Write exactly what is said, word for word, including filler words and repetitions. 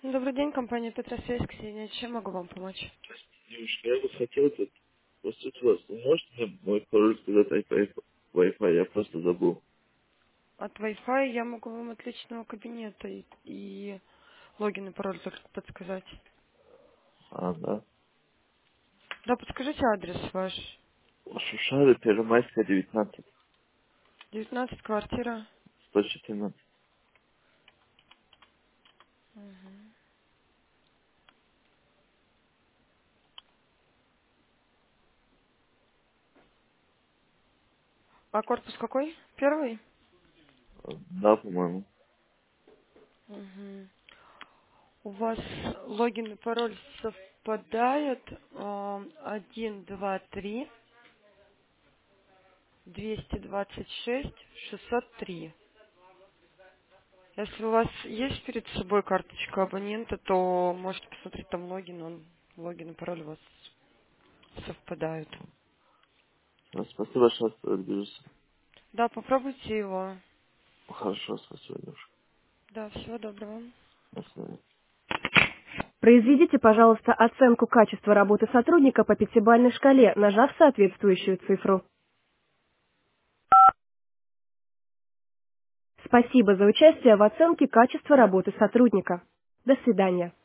Добрый день, компания Петросвязь, Ксения. Чем могу вам помочь? Девушка, я бы хотел тут спросить вас, вы можете мне мой пароль сказать Wi-Fi? Wi-Fi, я просто забыл. От Wi-Fi я могу вам от личного кабинета и, и логин и пароль только подсказать. А, да. Да, подскажите адрес ваш. Шушары, Первомайская, девятнадцать, девятнадцать, квартира. сто четырнадцать. А корпус какой? Первый? Да, по-моему. Мгм. У вас логин и пароль совпадают. а, один, два, три, двести двадцать шесть, шестьсот три. Если у вас есть перед собой карточка абонента, то можете посмотреть там логин, он логин и пароль у вас совпадают. Ну, спасибо, что разберусь. Да, попробуйте его. Хорошо, спасибо, девушка. Да, всего доброго. До свидания. Произведите, пожалуйста, оценку качества работы сотрудника по пятибалльной шкале, нажав соответствующую цифру. Спасибо за участие в оценке качества работы сотрудника. До свидания.